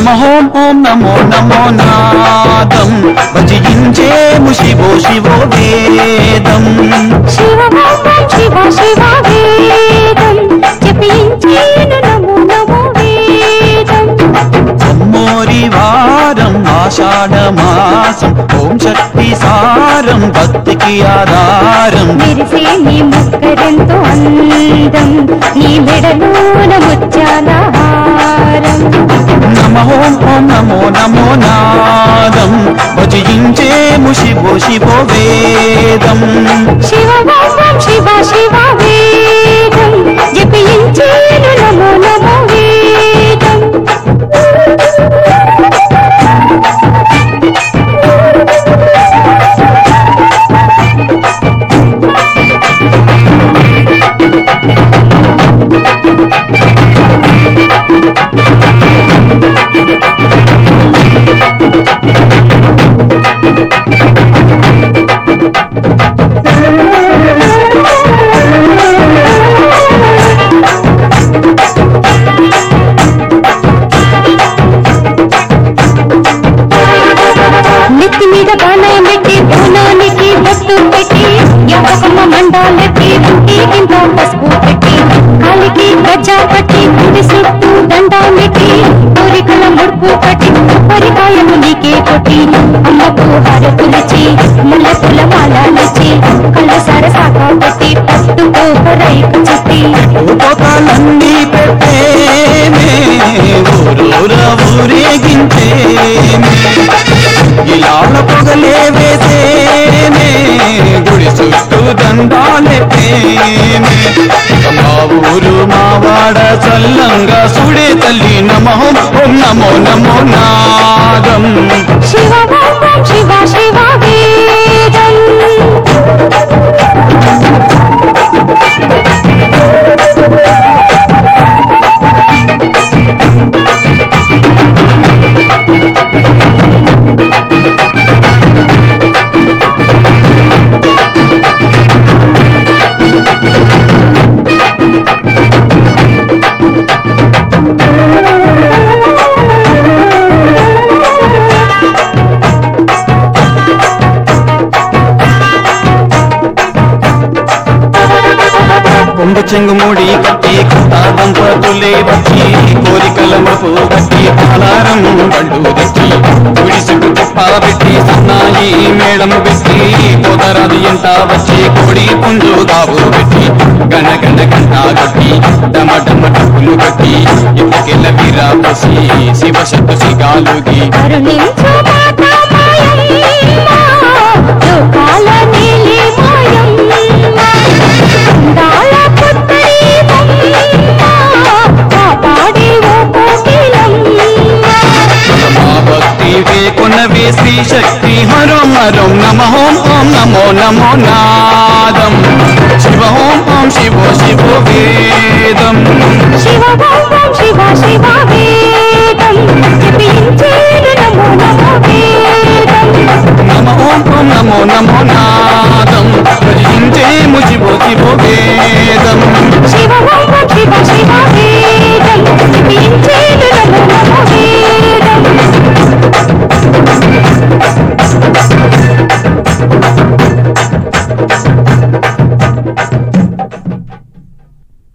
నమః ఓం నమో నమో నాదం భజించేము శివో శివో వేదం శివ శివ శివ వేదం జపించేను నమో నమో వేదం అమ్మోరి వారం ఆషాఢ మాసం ఓం శక్తి సారం భక్తికి ఆధారం మెరిసే నీ ముక్కరెంతో అందం నీ మెడలోన ముత్యాల హారం నమః ఓం నమో నమో నాదం భజించేము శివో శివో వేదం శివ శివ శివ వేదం జపించేను నమో నమో వేదం నెత్తి మీద బాణం పెట్టి బోనానికి బొట్టు పెట్టి యావకమ్మ మండాలకి ఇంటికింత పసుపు పెట్టి కాలికి గజ్జా పట్టి గుడి చుట్టూ దండానికి కోరికల ముడుపు కట్టి కొబ్బరికాయలు నీకే కొట్టి అమ్మకు హారతులిచి ముళ్ళ పుల్ల మాలనిచ్చి కళ్ళ సరసాక పెట్టి పట్టుకో రైకు చుట్టి ఉపకాలన్నీ పెట్టేమే ఊరూర ఊరేగించేమే ఇలాల పొగలే వేసేమే గుడి చుట్టూ దండాలే ప్రేమే మా ఊరు మా వాడ చల్లంగా సుడే తల్లి నమః ఓం నమో నమో నాదం శివ శివ శివ వేదం కొంగు చెంగు మూడి కట్టి కొత్త దంపతులే వచ్చి కోరికల మపు కట్టి పాలారం బళ్ళు తెచ్చి గుడి చుట్టూ కుప్ప పెట్టి సన్నాయి మేళము పెట్టి పోతరాది ఎంట వచ్చి కోడి పుంజు గాబు పెట్టి గణ గణ గంట కొట్టి డమ డమ డబ్బులు కట్టి ఇటుకెళ్ళ వీరా పోసి శివశక్తు సిగాలుగి కరుణించు లోకాల నీలి మాయమ్మ అందాల పుత్తరిమమ్మ కాపాడే ఓ కోకిలమ్మ మా భక్తి కొనవే శ్రీ శక్తి హరం హరం నమః ఓం నమో నమో నాదం శివ ఓం శివో శివో వేదం శివ శివ శివ వేదం జపించేను నమో నమో వేదం నమః ఓం నమో నమో నాదం భజించేము శివో శివో వేదం